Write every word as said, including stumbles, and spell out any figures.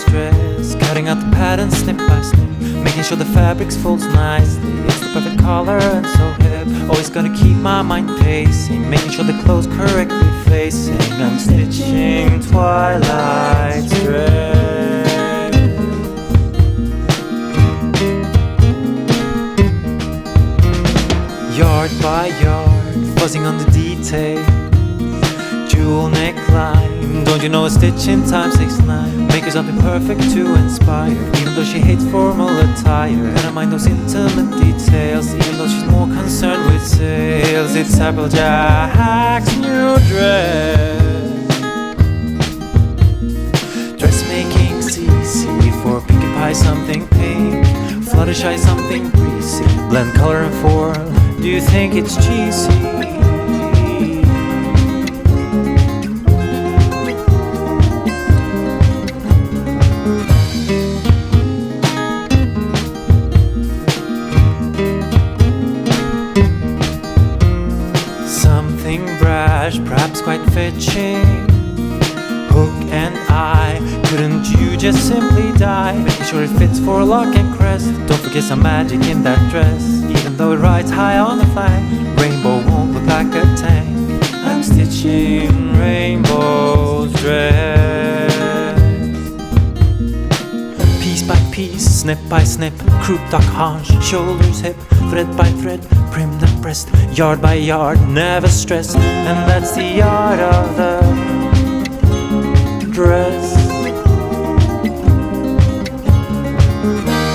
stress. Cutting out the pattern snip by snip, making sure the fabric folds nicely. It's the perfect color and so hip. Always gonna keep my mind pacing, making sure the clothes correctly facing. I'm stitching Twilight's dress. Yard by yard, fuzzing on the detail. Jewel neckline, don't you know a stitch in time takes nine? Make yourself imperfect to inspire. Even though she hates formal attire, and I mind those intimate details. Even though she's more concerned with sales, it's Applejack's new dress. Dressmaking's easy, for Pinkie Pie something pink, Fluttershy something greasy, blend color and form. Do you think it's cheesy? Something brash, perhaps quite fetching. Hook and eye, couldn't you just simply die? Making sure it fits for lock and crest. Don't forget some magic in that dress. Even though it rides high on the flag, rainbow won't look like a tank. I'm stitching Rainbow's dress. Piece by piece, snip by snip, croup, duck, haunch, shoulders, hip, thread by thread, prim the breast, yard by yard, never stress. And that's the art of the dress.